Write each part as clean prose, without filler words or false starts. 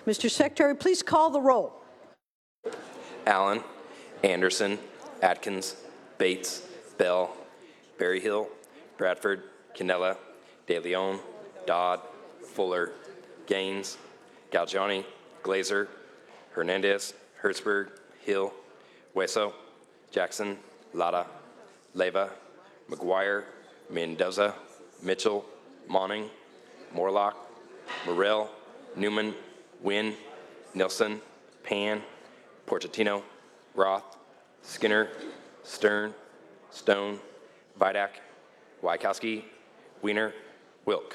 Mr. Secretary, please call the roll. Allen, Anderson, Atkins, Bates, Bell, Berryhill, Bradford, Cannella, De Leon, Dodd, Fuller, Gaines, Galgiani, Glazer, Hernandez, Hertzberg, Hill, Hueso, Jackson, Lada, Leyva, McGuire, Mendoza, Mitchell, Monning, Morlock, Morrell, Newman, Wynn, Nilsson, Pan, Porcetino, Roth, Skinner, Stern, Stone, Vidak, Wykowski, Wiener, Wilk.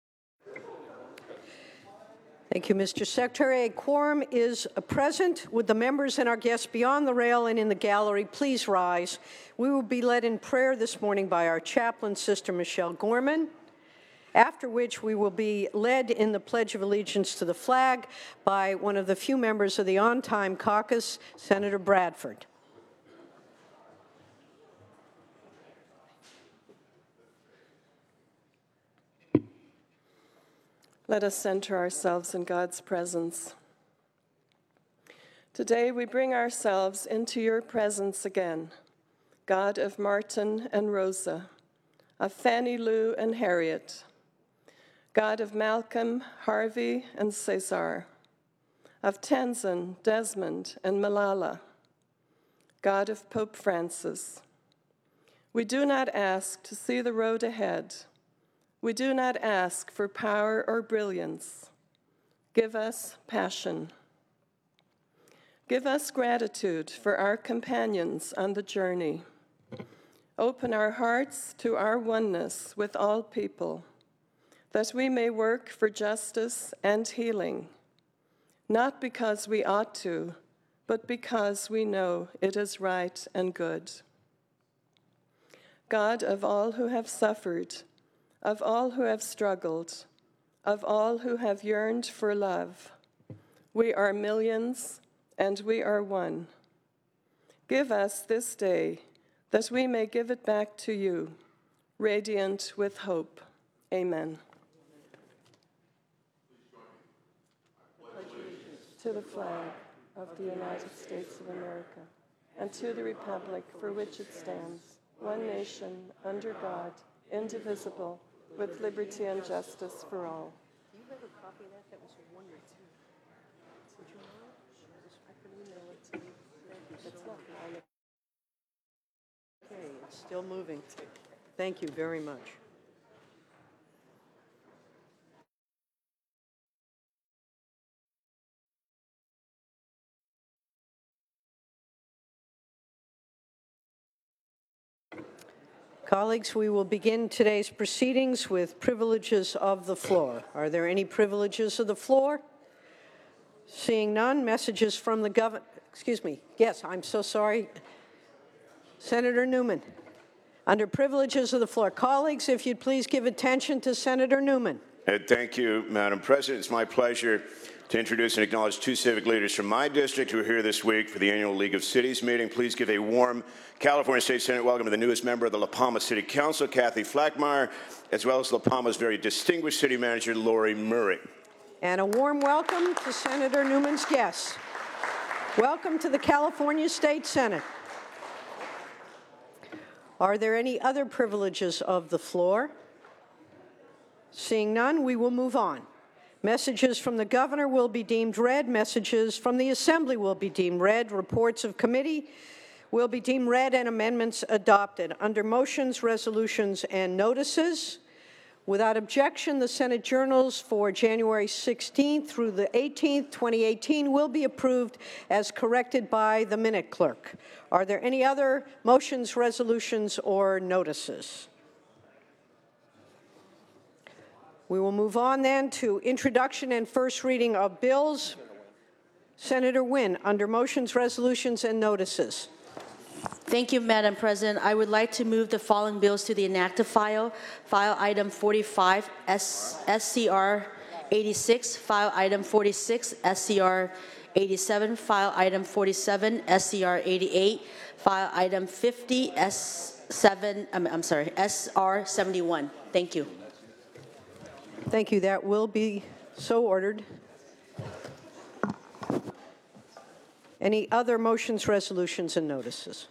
Thank you, Mr. Secretary. A quorum is present. Would the members and our guests beyond the rail and in the gallery please rise? We will be led in prayer this morning by our chaplain, Sister Michelle Gorman, after which we will be led in the Pledge of Allegiance to the flag by one of the few members of the on-time caucus, Senator Bradford. Let us center ourselves in God's presence. Today we bring ourselves into your presence again, God of Martin and Rosa, of Fannie Lou and Harriet, God of Malcolm, Harvey, and Cesar, of Tenzin, Desmond, and Malala, God of Pope Francis. We do not ask to see the road ahead. We do not ask for power or brilliance. Give us passion. Give us gratitude for our companions on the journey. Open our hearts to our oneness with all people, that we may work for justice and healing, not because we ought to, but because we know it is right and good. God of all who have suffered, of all who have struggled, of all who have yearned for love, we are millions and we are one. Give us this day that we may give it back to you, radiant with hope. Amen. To the flag of the United States of America, and to the republic for which it stands, one nation, under God, indivisible, with liberty and justice for all. Do you have a copy of that? That was a wonder, too. Would you mind? I can email it to you. It's not mine. Okay, it's still moving. Thank you very much. Colleagues, we will begin today's proceedings with privileges of the floor. Are there any privileges of the floor? Seeing none, messages from the governor. Excuse me. Yes, I'm so sorry. Senator Newman. Under privileges of the floor. Colleagues, if you'd please give attention to Senator Newman. Thank you, Madam President. It's my pleasure to introduce and acknowledge two civic leaders from my district who are here this week for the annual League of Cities meeting. Please give a warm California State Senate welcome to the newest member of the La Palma City Council, Kathy Flackmeyer, as well as La Palma's very distinguished city manager, Lori Murray. And a warm welcome to Senator Newman's guests. Welcome to the California State Senate. Are there any other privileges of the floor? Seeing none, we will move on. Messages from the governor will be deemed read. Messages from the assembly will be deemed read. Reports of committee will be deemed read and amendments adopted. Under motions, resolutions, and notices, without objection, the Senate journals for January 16th through the 18th, 2018 will be approved as corrected by the minute clerk. Are there any other motions, resolutions, or notices? We will move on then to introduction and first reading of bills. Senator Wynn, under motions, resolutions, and notices. Thank you, Madam President. I would like to move the following bills to the inactive file. File item 45, SCR 86. File item 46, SCR 87. File item 47, SCR 88. File item 50, SR 71. Thank you. Thank you. That will be so ordered. Any other motions, resolutions, and notices?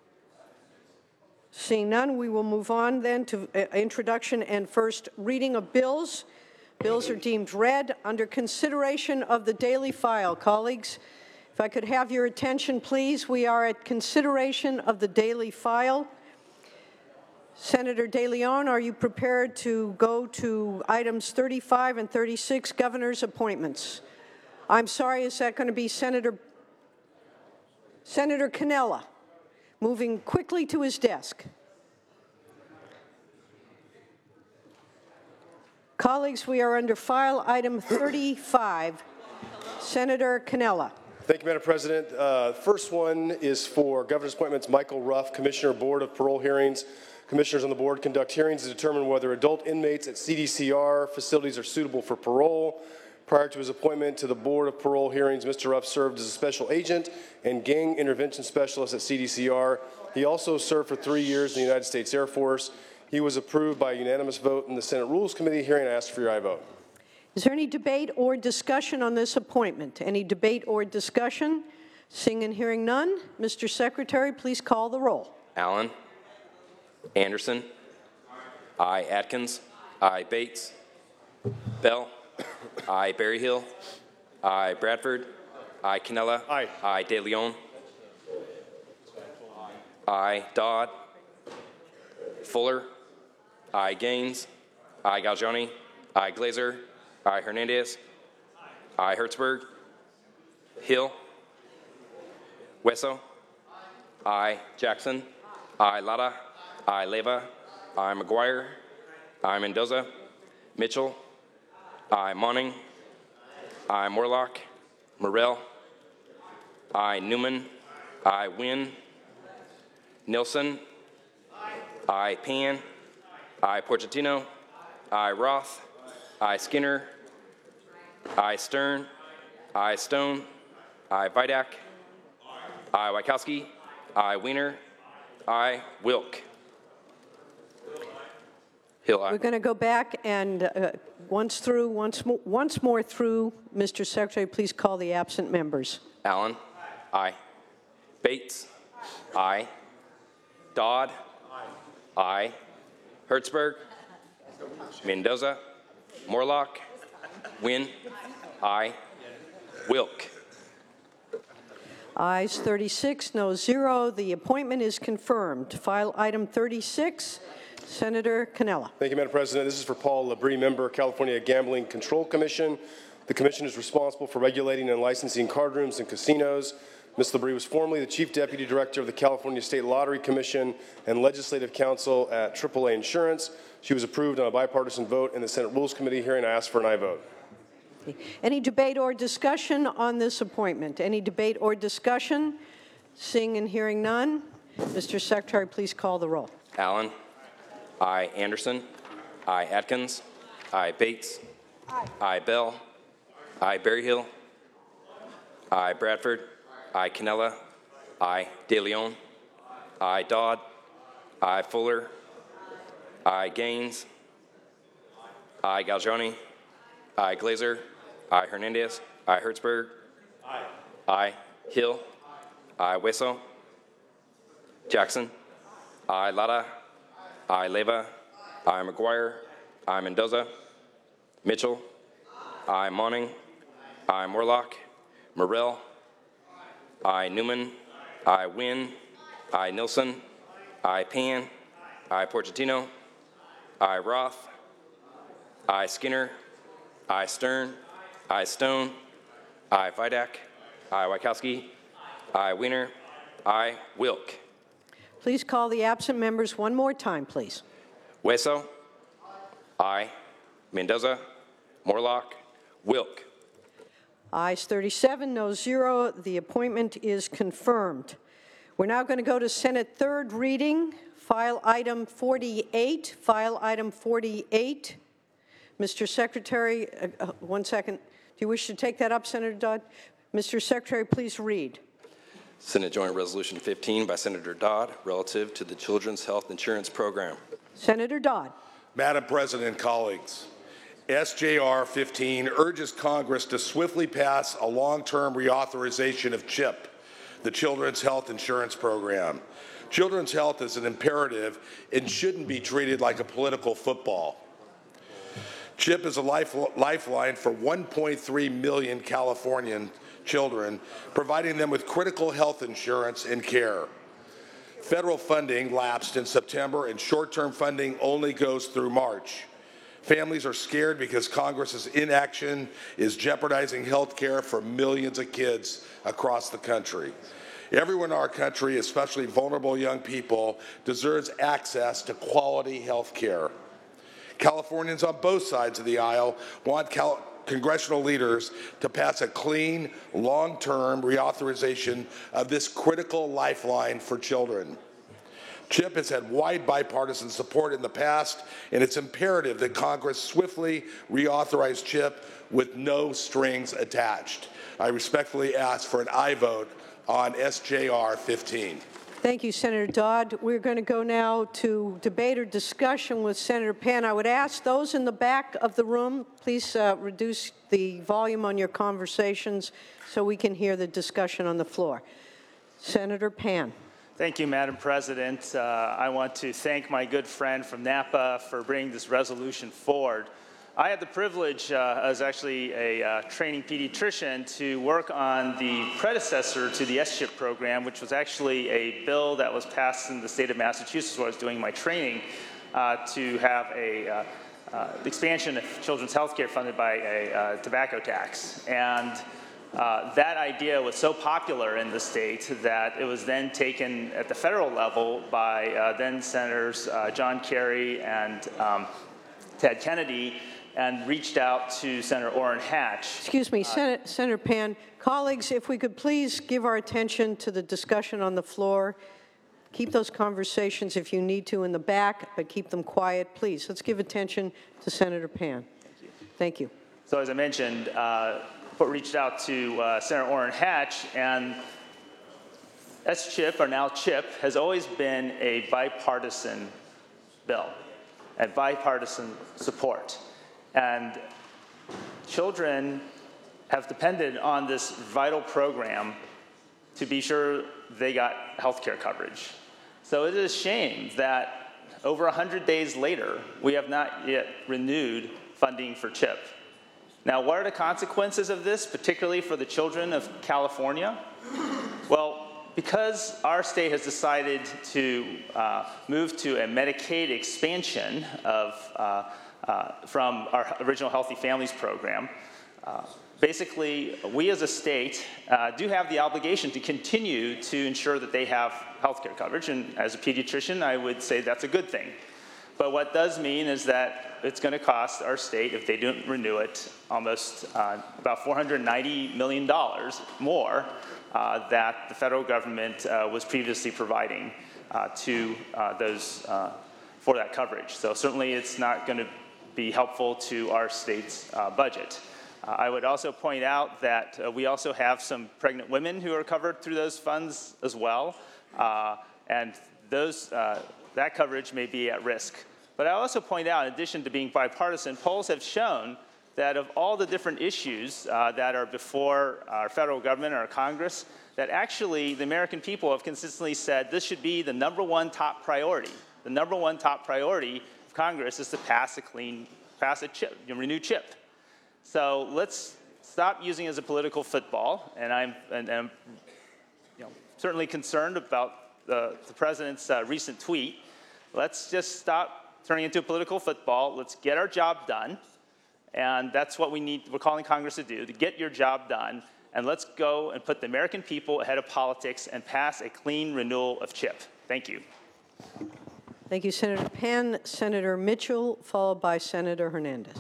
Seeing none, we will move on then to introduction and first reading of bills. Bills are deemed read. Under consideration of the daily file, colleagues, if I could have your attention, please. We are at consideration of the daily file. Senator De Leon, are you prepared to go to items 35 and 36, governor's appointments? I'm sorry, is that going to be Senator Cannella, moving quickly to his desk? Colleagues, we are under file item 35. Senator Cannella. Thank you, Madam President. First one is for governor's appointments. Michael Ruff, Commissioner, Board of Parole Hearings. Commissioners on the board conduct hearings to determine whether adult inmates at CDCR facilities are suitable for parole. Prior to his appointment to the Board of Parole Hearings, Mr. Ruff served as a special agent and gang intervention specialist at CDCR. He also served for 3 years in the United States Air Force. He was approved by a unanimous vote in the Senate Rules Committee hearing. I ask for your aye vote. Is there any debate or discussion on this appointment? Any debate or discussion? Seeing and hearing none, Mr. Secretary, please call the roll. Allen. Anderson. Aye. Atkins. Aye. Bates. Bell. Aye. Berryhill. Aye. Bradford. Aye. Cannella. Aye. Aye. De Leon. Aye. Dodd. Fuller. Aye. Gaines. Aye. Galgiani. Aye. Glazer. Aye. Hernandez. Aye. Hertzberg. Hill. Wesso. Aye. Jackson. Aye. Lada. Aye. Leyva. Aye. McGuire. Aye. Mendoza. Mitchell. Aye. Monning. Aye. Morlock. Morrell. Aye. Newman. Aye. Wynn. Nilsson. Aye. Pan. Aye. Porcentino. Aye. Roth. Aye. Skinner. Aye. Stern. Aye. Stone. Aye. Vidak. Aye. Wachowski. Aye. Wiener. Aye. Wilk. Hill. Aye. We're going to go back and once more through. Mr. Secretary, please call the absent members. Allen. Aye. Bates. Aye. Dodd. Aye. Hertzberg. Mendoza. Morlock. Wynn. Aye. Wilk. Ayes 36, no 0. The appointment is confirmed. File item 36, Senator Cannella. Thank you, Madam President. This is for Paul Labrie, member, California Gambling Control Commission. The commission is responsible for regulating and licensing card rooms and casinos. Ms. Labrie was formerly the Chief Deputy Director of the California State Lottery Commission and Legislative Counsel at AAA Insurance. She was approved on a bipartisan vote in the Senate Rules Committee hearing. I ask for an aye vote. Any debate or discussion on this appointment? Any debate or discussion? Seeing and hearing none, Mr. Secretary, please call the roll. Allen. Aye. Anderson. Aye. Atkins. Aye. Bates. Aye. Bell. Aye. Berryhill. Aye. Bradford. Aye. Cannella. Aye. De Leon. Aye. Dodd. Aye. Fuller. Aye. Gaines. Aye. Galgiani. Aye. Glazer. Aye. Hernandez. Aye. Hertzberg. Aye. Aye. Hill. Aye. Wesso. Jackson. Aye. Lada. Aye. Leyva. Aye. McGuire. Aye. Mendoza. Mitchell. Aye. Monning. Aye. Morlock. Morrell. Aye. Newman. Aye. Wynn. Aye. Nilsson. Aye. Pan. Aye. Porcentino. Aye. Roth. Aye. Skinner. Aye. Stern. Aye. Stone. Aye. Vidak. Aye. Wachowski. Aye. Wiener. Aye. Wilk. Please call the absent members one more time, please. Wesso. Aye. Mendoza. Morlock. Wilk. Ayes 37, no 0. The appointment is confirmed. We're now going to go to Senate third reading, file item 48. File item 48. Mr. Secretary, 1 second. Do you wish to take that up, Senator Dodd? Mr. Secretary, please read. Senate Joint Resolution 15 by Senator Dodd relative to the Children's Health Insurance Program. Senator Dodd. Madam President, colleagues, SJR 15 urges Congress to swiftly pass a long-term reauthorization of CHIP, the Children's Health Insurance Program. Children's health is an imperative and shouldn't be treated like a political football. CHIP is a lifeline for 1.3 million Californian children, providing them with critical health insurance and care. Federal funding lapsed in September, and short-term funding only goes through March. Families are scared because Congress's inaction is jeopardizing health care for millions of kids across the country. Everyone in our country, especially vulnerable young people, deserves access to quality health care. Californians on both sides of the aisle want congressional leaders to pass a clean, long-term reauthorization of this critical lifeline for children. CHIP has had wide bipartisan support in the past, and it's imperative that Congress swiftly reauthorize CHIP with no strings attached. I respectfully ask for an aye vote on SJR 15. Thank you, Senator Dodd. We're going to go now to debate or discussion with Senator Pan. I would ask those in the back of the room, please reduce the volume on your conversations so we can hear the discussion on the floor. Senator Pan. Thank you, Madam President. I want to thank my good friend from Napa for bringing this resolution forward. I had the privilege, as actually a training pediatrician, to work on the predecessor to the SCHIP program, which was actually a bill that was passed in the state of Massachusetts where I was doing my training to have a expansion of children's health care funded by a tobacco tax. And that idea was so popular in the state that it was then taken at the federal level by then Senators John Kerry and Ted Kennedy, and reached out to Senator Orrin Hatch. Excuse me, Senator Pan. Colleagues, if we could please give our attention to the discussion on the floor. Keep those conversations if you need to in the back, but keep them quiet, please. Let's give attention to Senator Pan. Thank you. So as I mentioned, reached out to Senator Orrin Hatch, and SCHIP, or now CHIP, has always been a bipartisan bill and bipartisan support. And children have depended on this vital program to be sure they got health care coverage. So it is a shame that over 100 days later, we have not yet renewed funding for CHIP. Now, what are the consequences of this, particularly for the children of California? Well, because our state has decided to move to a Medicaid expansion of from our original Healthy Families program, basically, we as a state do have the obligation to continue to ensure that they have health care coverage, and as a pediatrician, I would say that's a good thing. But what does mean is that it's going to cost our state, if they don't renew it, almost about $490 million more that the federal government was previously providing to those for that coverage. So certainly it's not going to be helpful to our state's budget. I would also point out that we also have some pregnant women who are covered through those funds as well, and those, that coverage may be at risk. But I also point out, in addition to being bipartisan, polls have shown that of all the different issues that are before our federal government or our Congress, that actually the American people have consistently said this should be the #1 top priority. The #1 top priority of Congress is to pass a CHIP, renew CHIP. So let's stop using it as a political football, and I'm certainly concerned about the president's recent tweet. Let's just stop turning it into a political football. Let's get our job done, and that's what we're calling Congress to do, to get your job done, and let's go and put the American people ahead of politics and pass a clean renewal of CHIP. Thank you. Thank you, Senator Pan. Senator Mitchell, followed by Senator Hernandez.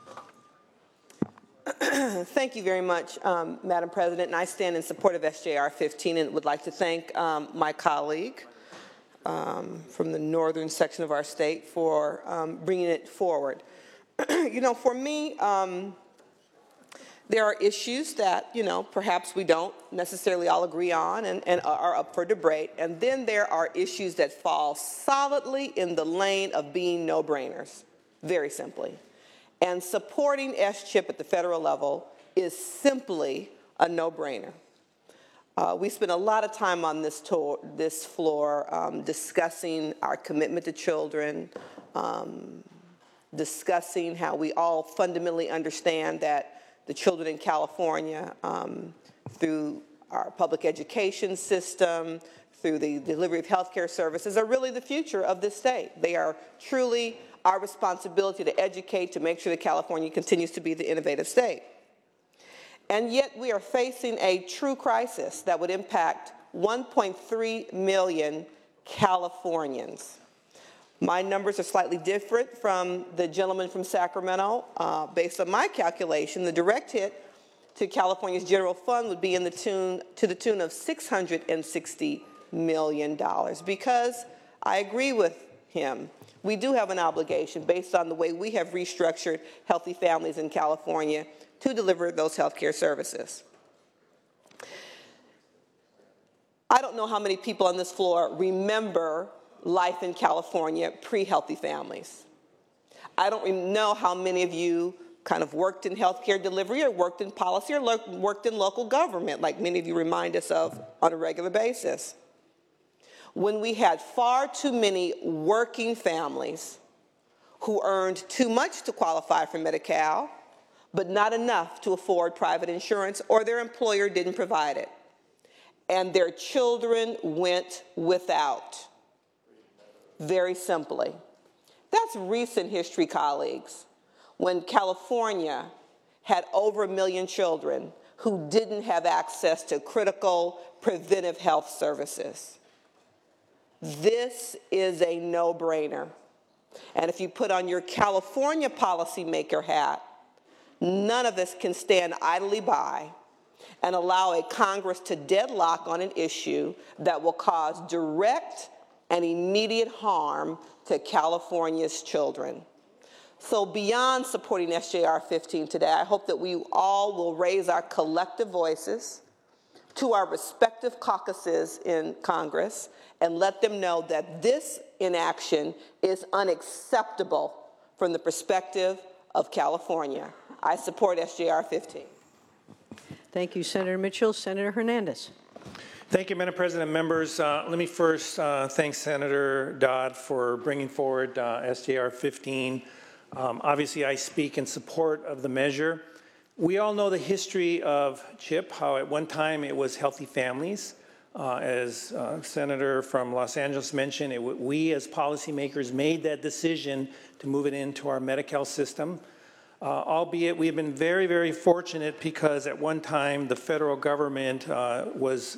Thank you very much, Madam President. And I stand in support of SJR 15 and would like to thank my colleague from the northern section of our state for bringing it forward. For me, there are issues that, perhaps we don't necessarily all agree on and are up for debate. And then there are issues that fall solidly in the lane of being no-brainers, very simply. And supporting SCHIP at the federal level is simply a no-brainer. We spent a lot of time on this floor discussing our commitment to children, discussing how we all fundamentally understand that the children in California, through our public education system, through the delivery of healthcare services, are really the future of this state. They are truly our responsibility to educate, to make sure that California continues to be the innovative state. And yet we are facing a true crisis that would impact 1.3 million Californians. My numbers are slightly different from the gentleman from Sacramento. Based on my calculation, the direct hit to California's general fund would be to the tune of $660 million, because I agree with him. We do have an obligation, based on the way we have restructured healthy families in California, to deliver those health care services. I don't know how many people on this floor remember life in California pre-healthy families. I don't know how many of you kind of worked in healthcare delivery or worked in policy or worked in local government, like many of you remind us of on a regular basis. When we had far too many working families who earned too much to qualify for Medi-Cal, but not enough to afford private insurance, or their employer didn't provide it, and their children went without. Very simply. That's recent history, colleagues, when California had over 1 million children who didn't have access to critical preventive health services. This is a no-brainer. And if you put on your California policymaker hat, none of us can stand idly by and allow a Congress to deadlock on an issue that will cause direct and immediate harm to California's children. So beyond supporting SJR 15 today, I hope that we all will raise our collective voices to our respective caucuses in Congress and let them know that this inaction is unacceptable from the perspective of California. I support SJR 15. Thank you, Senator Mitchell. Senator Hernandez. Thank you, Madam President. Members, let me first thank Senator Dodd for bringing forward SJR 15. Obviously, I speak in support of the measure. We all know the history of CHIP, how at one time it was healthy families. As Senator from Los Angeles mentioned, we as policymakers made that decision to move it into our Medi-Cal system. Albeit we have been very, very fortunate, because at one time the federal government was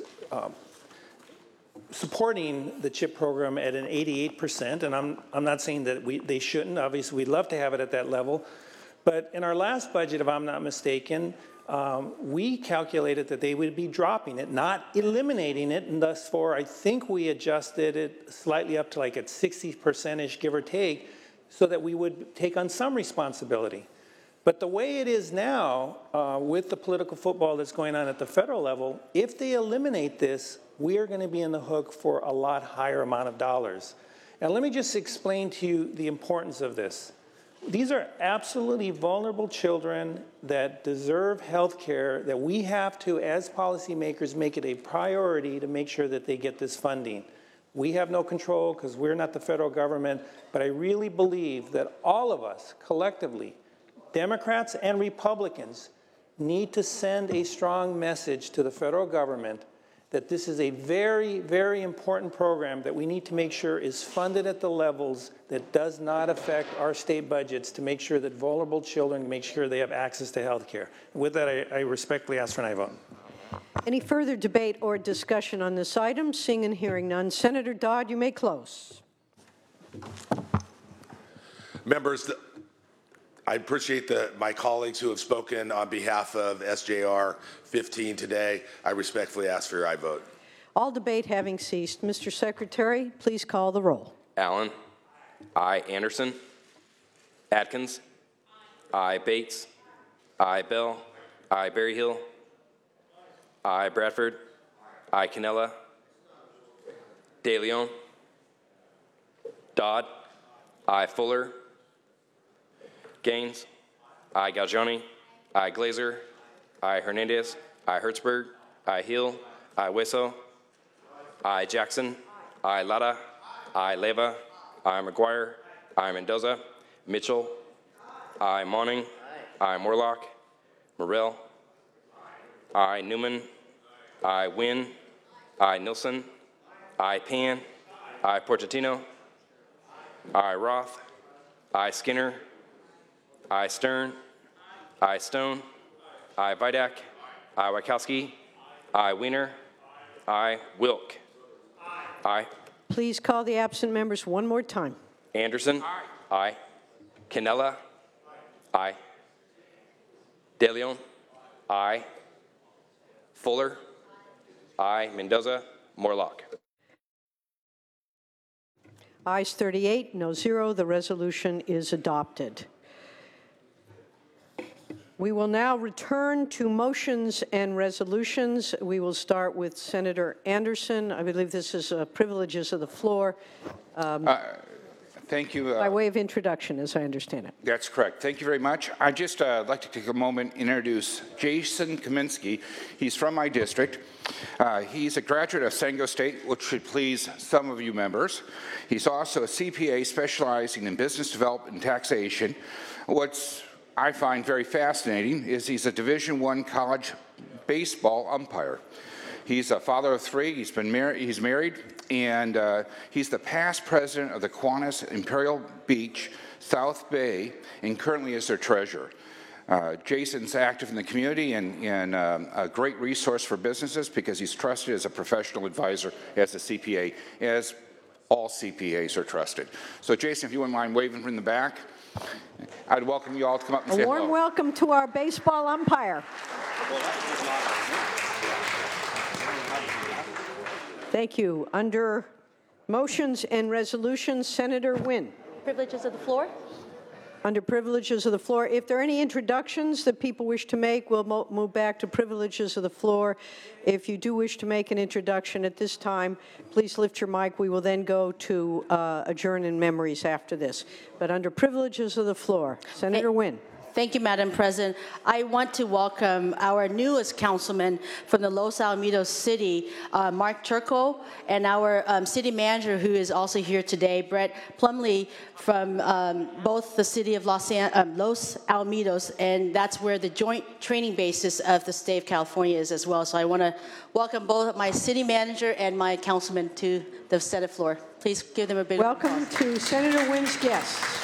supporting the CHIP program at an 88%, and I'm not saying that they shouldn't. Obviously, we'd love to have it at that level. But in our last budget, if I'm not mistaken, we calculated that they would be dropping it, not eliminating it, and thus far I think we adjusted it slightly up to like at 60%-ish, give or take, so that we would take on some responsibility. But the way it is now, with the political football that's going on at the federal level, if they eliminate this, we are going to be in the hook for a lot higher amount of dollars. And let me just explain to you the importance of this. These are absolutely vulnerable children that deserve health care, that we have to, as policymakers, make it a priority to make sure that they get this funding. We have no control because we're not the federal government, but I really believe that all of us collectively, Democrats and Republicans, need to send a strong message to the federal government that this is a very, very important program that we need to make sure is funded at the levels that does not affect our state budgets, to make sure that vulnerable children, make sure they have access to health care. With that, I respectfully ask for an aye vote. Any further debate or discussion on this item? Seeing and hearing none. Senator Dodd, you may close. Members, I appreciate my colleagues who have spoken on behalf of SJR 15 today. I respectfully ask for your aye vote. All debate having ceased, Mr. Secretary, please call the roll. Allen. Aye. Anderson. Atkins. Aye. Bates. Aye. Bell. Aye. Berryhill. Aye. Bradford. Aye. Cannella. De Leon. Dodd. Aye. Fuller. Gaines. I. Galgiani. I. Glazer. I. Hernandez. I. Hertzberg. I. Hill. I. Weso. I. Jackson. I. Lara. I. Leva. I. McGuire. I. Mendoza. Mitchell. I. Monning. I. Morlock. Morrell. I. Newman. I. Wynn. I. Nilsson. I. Pan. I. Portantino. I. Roth. I. Skinner. I. Stern. I. Stone. I. Vidak. I. Wachowski. I. Wiener. I. Wilk. I. Please call the absent members one more time. Anderson. Aye. Canella. Aye. De Leon. Aye. Fuller. Aye. Mendoza. Morlock. Ayes 38, no 0. The resolution is adopted. We will now return to motions and resolutions. We will start with Senator Anderson. I believe this is privileges of the floor. Thank you. By way of introduction, as I understand it. That's correct. Thank you very much. I'd just like to take a moment and introduce Jason Kaminsky. He's from my district. He's a graduate of Sango State, which should please some of you members. He's also a CPA specializing in business development and taxation. What's I find very fascinating is he's a Division I college baseball umpire. He's a father of 3. He's married, and he's the past president of the Kiwanis Imperial Beach South Bay, and currently is their treasurer. Jason's active in the community and a great resource for businesses because he's trusted as a professional advisor as a CPA, as all CPAs are trusted. So Jason, if you wouldn't mind waving from the back, I'd welcome you all to come up and say hello. A warm welcome to our baseball umpire. Thank you. Under motions and resolutions, Senator Wynn. Privileges of the floor. Under privileges of the floor, if there are any introductions that people wish to make, we'll move back to privileges of the floor. If you do wish to make an introduction at this time, please lift your mic. We will then go to adjourn in memories after this. But under privileges of the floor, Senator Wynn. Thank you, Madam President. I want to welcome our newest councilman from the Los Alamitos City, Mark Turco, and our city manager, who is also here today, Brett Plumley, from both the city of Los Alamitos, and that's where the joint training basis of the state of California is as well. So I want to welcome both my city manager and my councilman to the Senate floor. Please give them a big welcome to Senator Wynn's guests.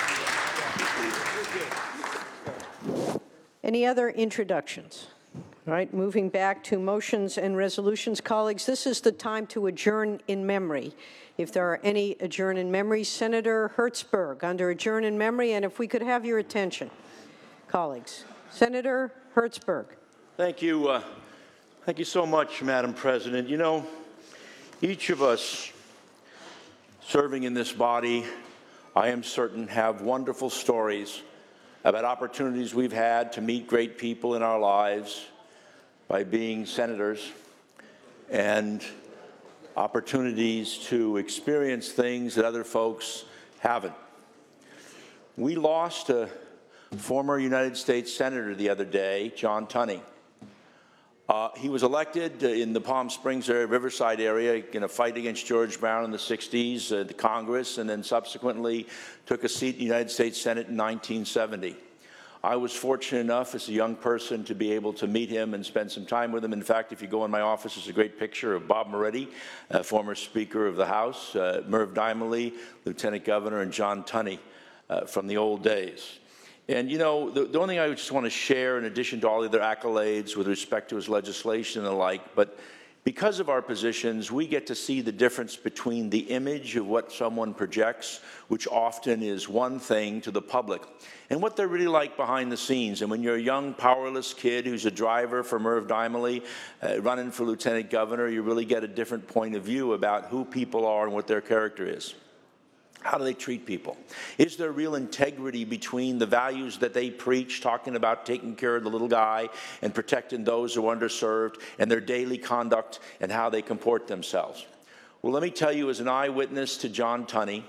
Any other introductions? All right, moving back to motions and resolutions. Colleagues, this is the time to adjourn in memory. If there are any adjourn in memory, Senator Hertzberg under adjourn in memory, and if we could have your attention, colleagues. Senator Hertzberg. Thank you. Thank you so much, Madam President. You know, each of us serving in this body, I am certain, have wonderful stories about opportunities we've had to meet great people in our lives by being senators, and opportunities to experience things that other folks haven't. We lost a former United States Senator the other day, John Tunney. He was elected in the Palm Springs area, Riverside area, in a fight against George Brown in the 60s to Congress, and then subsequently took a seat in the United States Senate in 1970. I was fortunate enough as a young person to be able to meet him and spend some time with him. In fact, if you go in my office, there's a great picture of Bob Moretti, former Speaker of the House, Merv Dymally, Lieutenant Governor, and John Tunney from the old days. And, you know, the only thing I just want to share, in addition to all the other accolades with respect to his legislation and the like, but because of our positions, we get to see the difference between the image of what someone projects, which often is one thing to the public, and what they're really like behind the scenes. And when you're a young, powerless kid who's a driver for Merv Dymally, running for lieutenant governor, you really get a different point of view about who people are and what their character is. How do they treat people? Is there real integrity between the values that they preach, talking about taking care of the little guy and protecting those who are underserved, and their daily conduct and how they comport themselves? Well, let me tell you, as an eyewitness to John Tunney,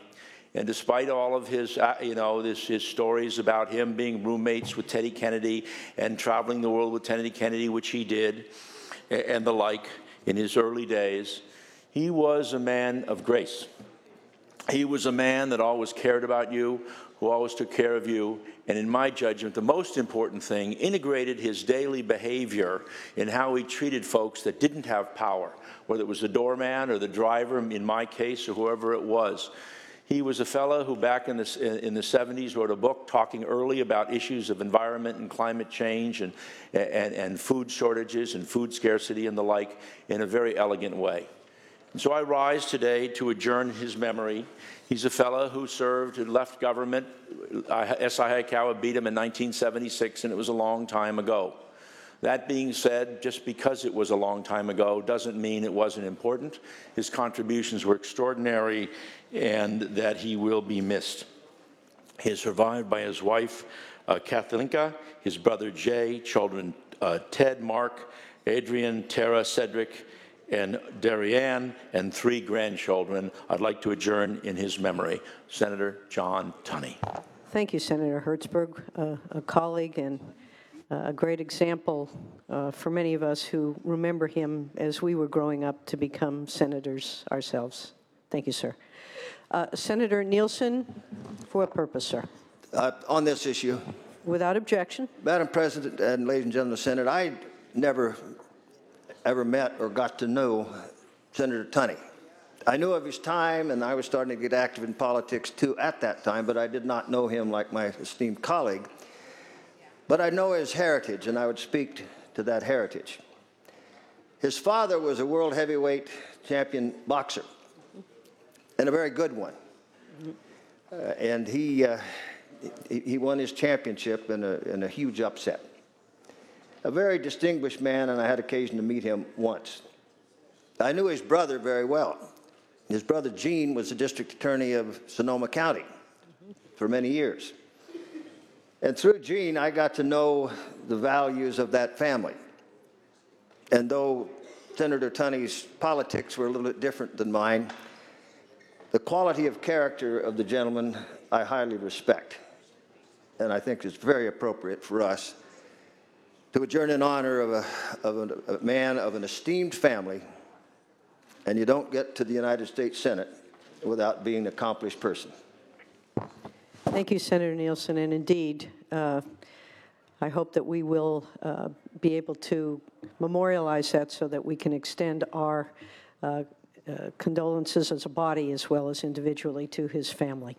And despite all of his, his stories about him being roommates with Teddy Kennedy and traveling the world with Teddy Kennedy, which he did, and the like in his early days, he was a man of grace. He was a man that always cared about you, who always took care of you, and in my judgment, the most important thing, integrated his daily behavior in how he treated folks that didn't have power, whether it was the doorman or the driver, in my case, or whoever it was. He was a fellow who back in the 70s wrote a book talking early about issues of environment and climate change and food shortages and food scarcity and the like in a very elegant way. And so I rise today to adjourn his memory. He's a fellow who served and left government. S.I. Hayakawa beat him in 1976, and it was a long time ago. That being said, just because it was a long time ago doesn't mean it wasn't important. His contributions were extraordinary, and that he will be missed. He is survived by his wife, Kathlinka, his brother Jay, children Ted, Mark, Adrian, Tara, Cedric, and Darianne, and 3 grandchildren. I'd like to adjourn in his memory. Senator John Tunney. Thank you, Senator Hertzberg, a colleague and a great example for many of us who remember him as we were growing up to become senators ourselves. Thank you, sir. Senator Nielsen, for what purpose, sir? On this issue. Without objection. Madam President and ladies and gentlemen of the Senate, I never ever met or got to know Senator Tunney. I knew of his time, and I was starting to get active in politics too at that time, but I did not know him like my esteemed colleague. But I know his heritage, and I would speak to that heritage. His father was a world heavyweight champion boxer, and a very good one. And he won his championship in a huge upset. A very distinguished man, and I had occasion to meet him once. I knew his brother very well. His brother Gene was the district attorney of Sonoma County for many years. And through Gene, I got to know the values of that family. And though Senator Tunney's politics were a little bit different than mine, the quality of character of the gentleman I highly respect. And I think it's very appropriate for us to adjourn in honor of a man of an esteemed family. And you don't get to the United States Senate without being an accomplished person. Thank you, Senator Nielsen. And indeed, I hope that we will be able to memorialize that so that we can extend our condolences as a body as well as individually to his family.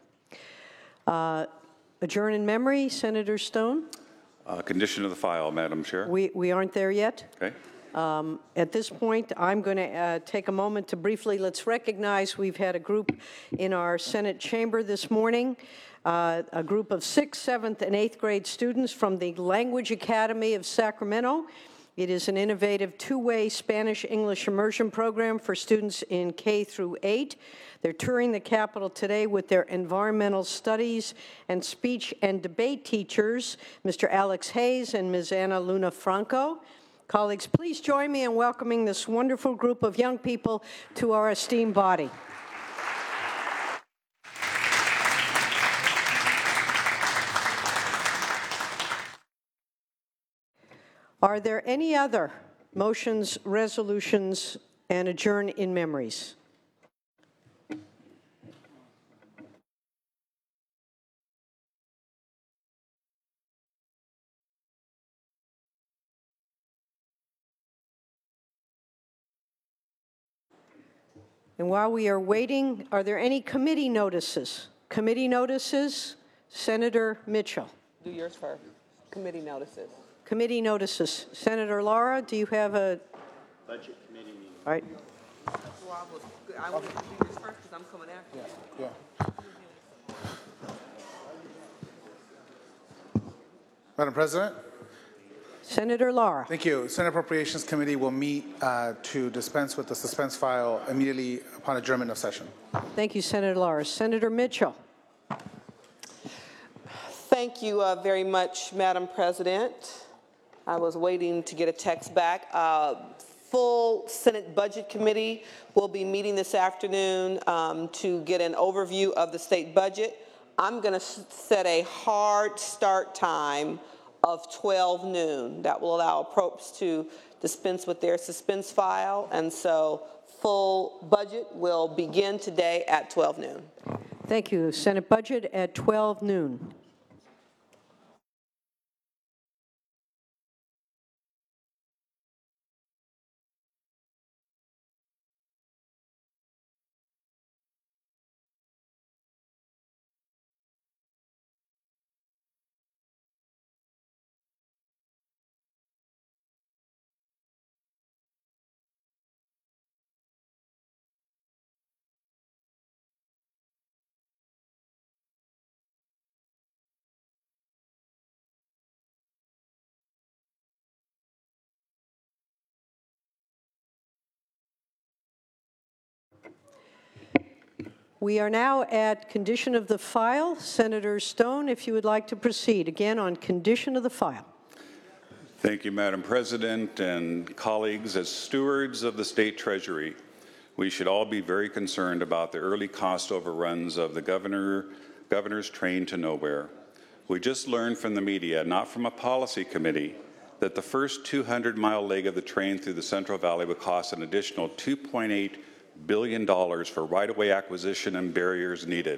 Adjourn in memory, Senator Stone. Condition of the file, Madam Chair. We aren't there yet. Okay. At this point, I'm going to take a moment to briefly, let's recognize we've had a group in our Senate chamber this morning, a group of 6th, 7th, and 8th grade students from the Language Academy of Sacramento. It is an innovative two-way Spanish-English immersion program for students in K through 8. They're touring the Capitol today with their environmental studies and speech and debate teachers, Mr. Alex Hayes and Ms. Ana Luna Franco. Colleagues, please join me in welcoming this wonderful group of young people to our esteemed body. Are there any other motions, resolutions, and adjourn in memories? And while we are waiting, are there any committee notices? Committee notices, Senator Mitchell. Do yours first. Committee notices. Committee notices. Senator Lara, do you have a? Budget committee meeting. All right. I want to do yours first because I'm coming after you. Madam President. Senator Lara. Thank you. Senate Appropriations Committee will meet to dispense with the suspense file immediately upon adjournment of session. Thank you, Senator Lara. Senator Mitchell. Thank you very much, Madam President. I was waiting to get a text back. full Senate Budget Committee will be meeting this afternoon to get an overview of the state budget. I'm going to set a hard start time of 12 noon. That will allow approps to dispense with their suspense file, and so full budget will begin today at 12 noon. Thank you. Senate budget at 12 noon. We are now at condition of the file. Senator Stone, if you would like to proceed, again on condition of the file. Thank you, Madam President and colleagues. As stewards of the State Treasury, we should all be very concerned about the early cost overruns of the governor's train to nowhere. We just learned from the media, not from a policy committee, that the first 200-mile leg of the train through the Central Valley would cost an additional $2.8 billion for right-of-way acquisition and barriers needed.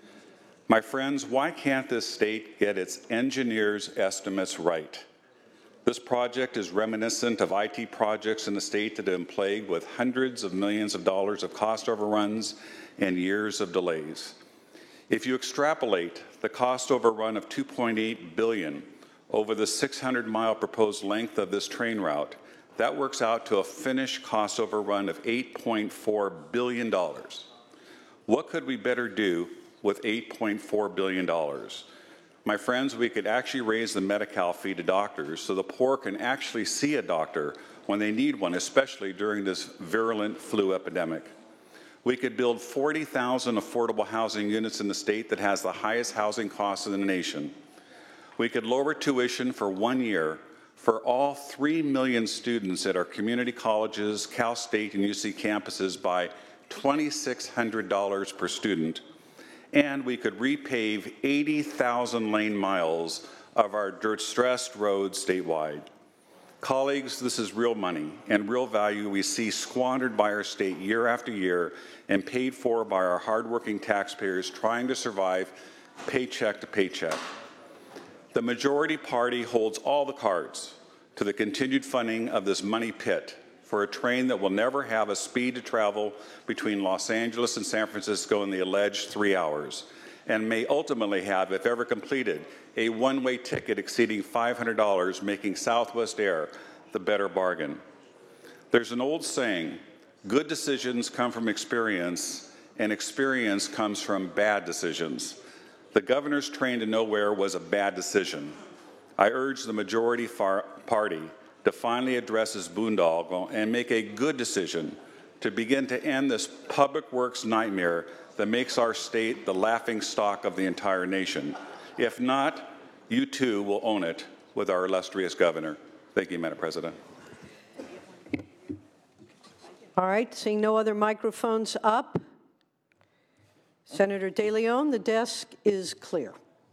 My friends, why can't this state get its engineers' estimates right? This project is reminiscent of IT projects in the state that have been plagued with hundreds of millions of dollars of cost overruns and years of delays. If you extrapolate the cost overrun of $2.8 billion over the 600-mile proposed length of this train route, that works out to a finished cost overrun of $8.4 billion. What could we better do with $8.4 billion? My friends, we could actually raise the Medi-Cal fee to doctors so the poor can actually see a doctor when they need one, especially during this virulent flu epidemic. We could build 40,000 affordable housing units in the state that has the highest housing costs in the nation. We could lower tuition for 1 year for all 3 million students at our community colleges, Cal State and UC campuses by $2,600 per student. And we could repave 80,000 lane miles of our distressed roads statewide. Colleagues, this is real money and real value we see squandered by our state year after year and paid for by our hardworking taxpayers trying to survive paycheck to paycheck. The majority party holds all the cards to the continued funding of this money pit for a train that will never have a speed to travel between Los Angeles and San Francisco in the alleged 3 hours, and may ultimately have, if ever completed, a one-way ticket exceeding $500, making Southwest Air the better bargain. There's an old saying, good decisions come from experience, and experience comes from bad decisions. The governor's train to nowhere was a bad decision. I urge the majority party to finally address this boondoggle and make a good decision to begin to end this public works nightmare that makes our state the laughingstock of the entire nation. If not, you too will own it with our illustrious governor. Thank you, Madam President. All right, seeing no other microphones up. Senator De Leon, the desk is clear.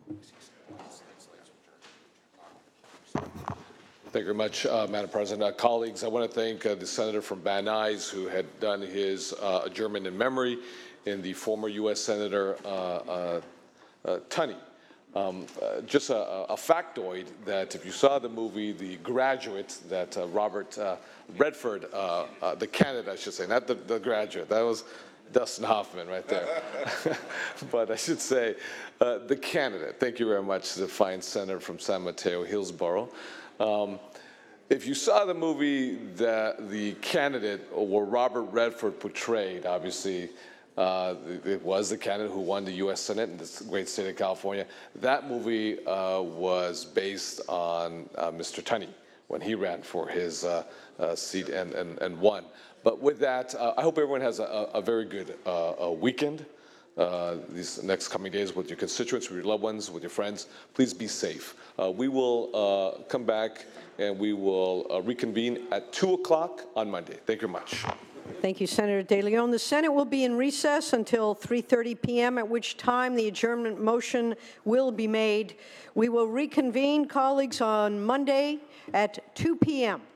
Thank you very much, Madam President. Colleagues, I want to thank the senator from Van Nuys who had done his adjournment in memory, and the former U.S. Senator Tunney. Just a factoid that if you saw the movie The Graduate, that Robert Redford, the candidate, I should say, not the graduate, that was Dustin Hoffman right there. But I should say the candidate. Thank you very much, the fine senator from San Mateo, Hillsborough. If you saw the movie that the candidate or Robert Redford portrayed, obviously it was the candidate who won the U.S. Senate in this great state of California. That movie was based on Mr. Tunney when he ran for his seat and won. But with that, I hope everyone has a very good weekend. these next coming days with your constituents, with your loved ones, with your friends. Please be safe. We will come back and we will reconvene at 2 o'clock on Monday. Thank you very much. Thank you, Senator De Leon. The Senate will be in recess until 3:30 p.m., at which time the adjournment motion will be made. We will reconvene, colleagues, on Monday at 2 p.m.